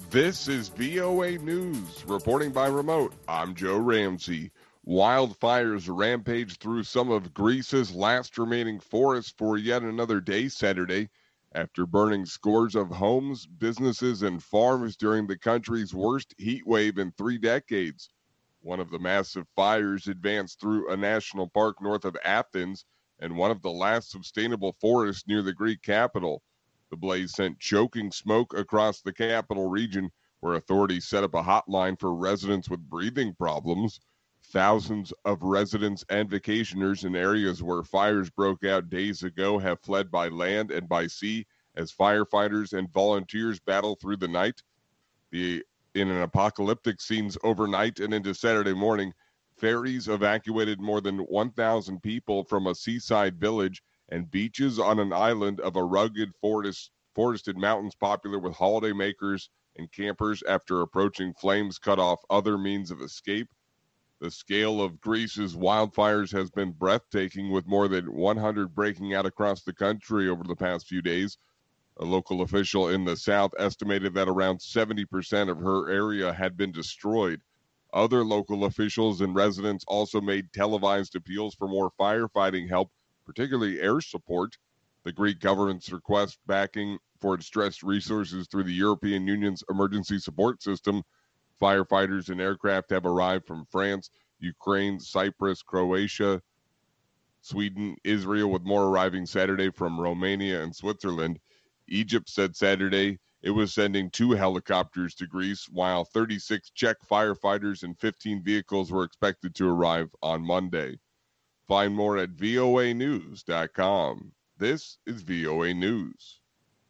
This is VOA News. Reporting by remote, I'm Joe Ramsey. Wildfires rampage through some of Greece's last remaining forests for yet another day Saturday after burning scores of homes, businesses, and farms during the country's worst heat wave in 3 decades. One of the massive fires advanced through a national park north of Athens and one of the last sustainable forests near the Greek capital. The blaze sent choking smoke across the capital region, where authorities set up a hotline for residents with breathing problems. Thousands of residents and vacationers in areas where fires broke out days ago have fled by land and by sea as firefighters and volunteers battle through the night. In an apocalyptic scenes overnight and into Saturday morning, ferries evacuated more than 1,000 people from a seaside village and beaches on an island of a rugged forested mountains popular with holidaymakers and campers after approaching flames cut off other means of escape. The scale of Greece's wildfires has been breathtaking, with more than 100 breaking out across the country over the past few days. A local official in the south estimated that around 70% of her area had been destroyed. Other local officials and residents also made televised appeals for more firefighting help, particularly air support. The Greek government's request backing for distressed resources through the European Union's emergency support system. Firefighters and aircraft have arrived from France, Ukraine, Cyprus, Croatia, Sweden, Israel, with more arriving Saturday from Romania and Switzerland. Egypt said Saturday it was sending 2 helicopters to Greece, while 36 Czech firefighters and 15 vehicles were expected to arrive on Monday. Find more at voanews.com. This is VOA News.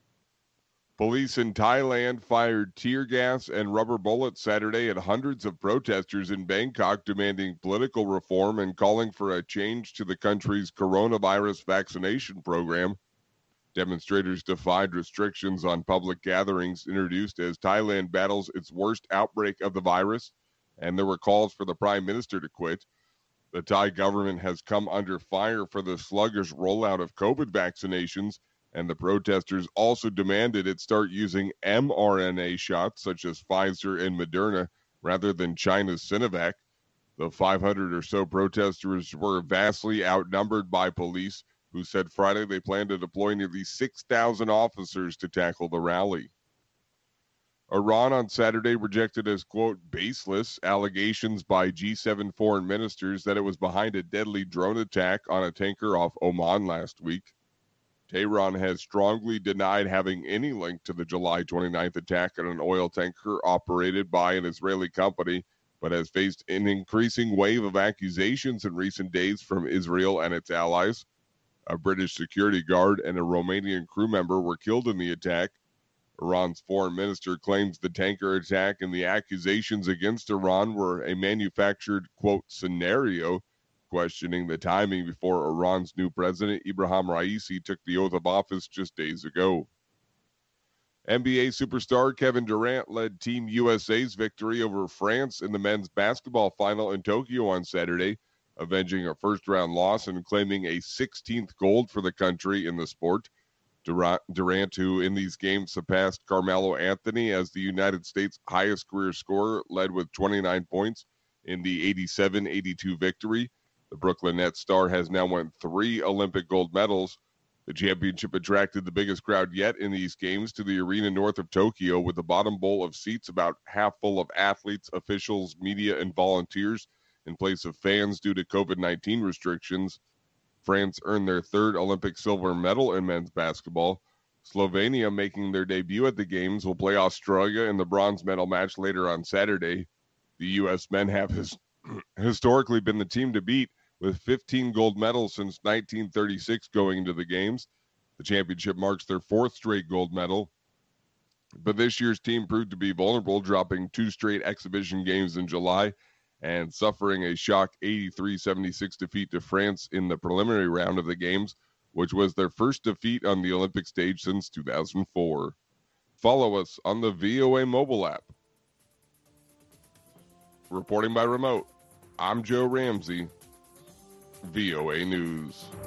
Police in Thailand fired tear gas and rubber bullets Saturday at hundreds of protesters in Bangkok demanding political reform and calling for a change to the country's coronavirus vaccination program. Demonstrators defied restrictions on public gatherings introduced as Thailand battles its worst outbreak of the virus, and there were calls for the prime minister to quit. The Thai government has come under fire for the sluggish rollout of COVID vaccinations, and the protesters also demanded it start using mRNA shots such as Pfizer and Moderna rather than China's Sinovac. The 500 or so protesters were vastly outnumbered by police, who said Friday they plan to deploy nearly 6,000 officers to tackle the rally. Iran on Saturday rejected as, quote, baseless allegations by G7 foreign ministers that it was behind a deadly drone attack on a tanker off Oman last week. Tehran has strongly denied having any link to the July 29th attack on an oil tanker operated by an Israeli company, but has faced an increasing wave of accusations in recent days from Israel and its allies. A British security guard and a Romanian crew member were killed in the attack. Iran's foreign minister claims the tanker attack and the accusations against Iran were a manufactured, quote, scenario, questioning the timing before Iran's new president, Ibrahim Raisi, took the oath of office just days ago. NBA superstar Kevin Durant led Team USA's victory over France in the men's basketball final in Tokyo on Saturday, avenging a first-round loss and claiming a 16th gold for the country in the sport. Durant, who in these games surpassed Carmelo Anthony as the United States' highest career scorer, led with 29 points in the 87-82 victory. The Brooklyn Nets star has now won 3 Olympic gold medals. The championship attracted the biggest crowd yet in these games to the arena north of Tokyo, with the bottom bowl of seats about half full of athletes, officials, media, and volunteers in place of fans due to COVID-19 restrictions. France earned their 3rd Olympic silver medal in men's basketball. Slovenia, making their debut at the Games, will play Australia in the bronze medal match later on Saturday. The U.S. men have historically been the team to beat, with 15 gold medals since 1936 going into the Games. The championship marks their 4th straight gold medal. But this year's team proved to be vulnerable, dropping 2 straight exhibition games in July and suffering a shock 83-76 defeat to France in the preliminary round of the Games, which was their first defeat on the Olympic stage since 2004. Follow us on the VOA mobile app. Reporting by remote, I'm Joe Ramsey, VOA News.